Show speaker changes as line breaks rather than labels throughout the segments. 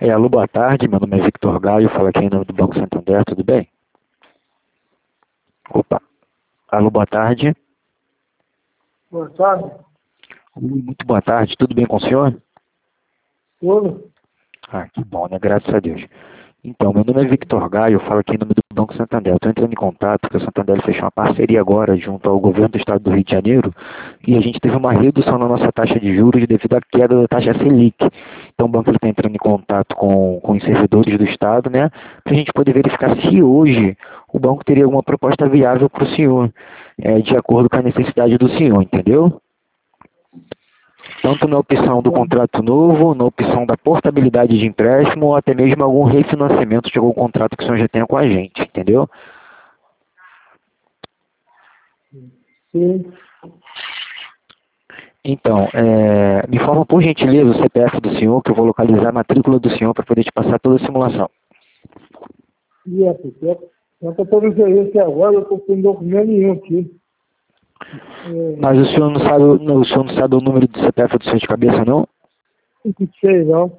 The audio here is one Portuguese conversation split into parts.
Alô, boa tarde, meu nome é Victor Gaio, falo aqui em nome do Banco Santander, tudo bem? Opa, alô, boa tarde.
Boa tarde.
Muito boa tarde, tudo bem com o senhor?
Tudo?
Ah, que bom, né? Graças a Deus. Então, meu nome é Victor Gaio, eu falo aqui em nome do Banco Santander. Estou entrando em contato porque o Santander fechou uma parceria agora junto ao governo do estado do Rio de Janeiro e a gente teve uma redução na nossa taxa de juros devido à queda da taxa Selic. Então, o banco está entrando em contato com os servidores do estado, né, para a gente poder verificar se hoje o banco teria alguma proposta viável para o senhor, de acordo com a necessidade do senhor, entendeu? Tanto na opção do contrato novo, na opção da portabilidade de empréstimo, ou até mesmo algum refinanciamento de algum contrato que o senhor já tenha com a gente, entendeu?
Sim.
Então, me informa por gentileza o CPF do senhor, que eu vou localizar a matrícula do senhor para poder te passar toda a simulação.
E é, porque eu estou no serviço agora, eu estou com documento nenhum aqui.
Mas o senhor não sabe o número do CPF do senhor de cabeça, não?
Não sei, não.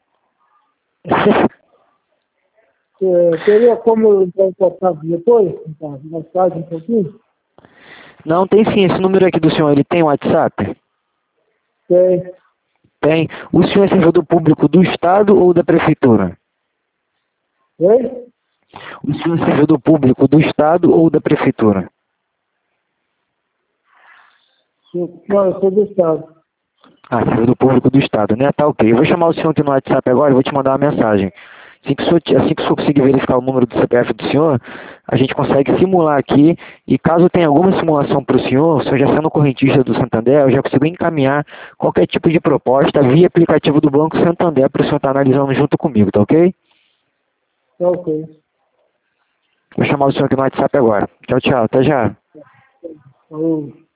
Teria como eu entrar em contato depois? Tá? Mais tarde um pouquinho?
Não, tem sim. Esse número aqui do senhor, ele tem WhatsApp?
Tem.
Tem. O senhor é servidor público do Estado ou da Prefeitura?
Oi?
O senhor é servidor público do Estado ou da Prefeitura?
Não, eu sou do Estado.
Ah, servidor público do Estado, né? Tá ok. Eu vou chamar o senhor aqui no WhatsApp agora e vou te mandar uma mensagem. Assim que o senhor conseguir verificar o número do CPF do senhor, a gente consegue simular aqui e caso tenha alguma simulação para o senhor já sendo correntista do Santander, eu já consigo encaminhar qualquer tipo de proposta via aplicativo do Banco Santander para o senhor estar analisando junto comigo, tá ok?
Tá ok.
Vou chamar o senhor aqui no WhatsApp agora. Tchau, tchau. Até já.
Falou.